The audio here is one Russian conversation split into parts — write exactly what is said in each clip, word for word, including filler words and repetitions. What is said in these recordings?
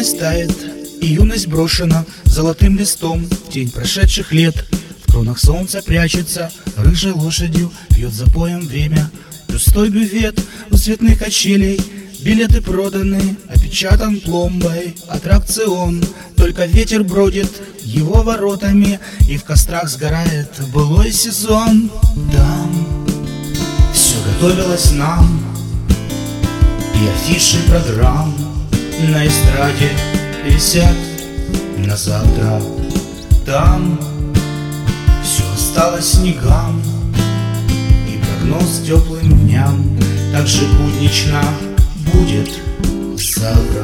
растает, и юность брошена золотым листом в тень прошедших лет. В кронах солнца прячется рыжей лошадью, пьет запоем время. Пустой бювет у цветных качелей, билеты проданы, опечатан пломбой аттракцион. Только ветер бродит его воротами, и в кострах сгорает былой сезон. Там все готовилось нам, и афиши программ на эстраде висят на завтра. Там все осталось снегам, и прогноз теплым дням так же буднично будет завтра.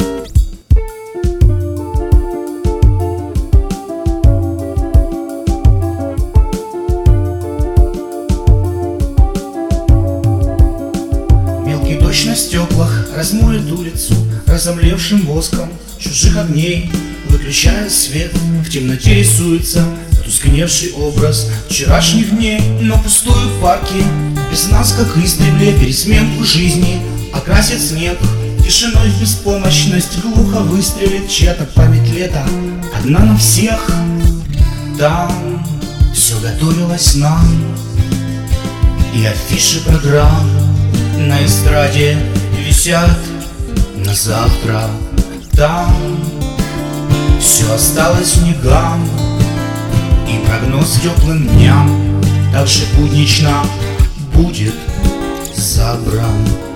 Мелкий дождь на стеклах размоет улицу разомлевшим воском чужих огней. Выключая свет, в темноте рисуется потускневший образ вчерашних дней. Но пустую в парке, без нас, как издревле, пересменку жизни окрасит снег. Тишиной в беспомощность глухо выстрелит чья-то память лета, одна на всех. Там все готовилось нам, и афиши программ на эстраде висят на завтра. Там все осталось снегам, и прогноз теплым дням так же буднично будет забран.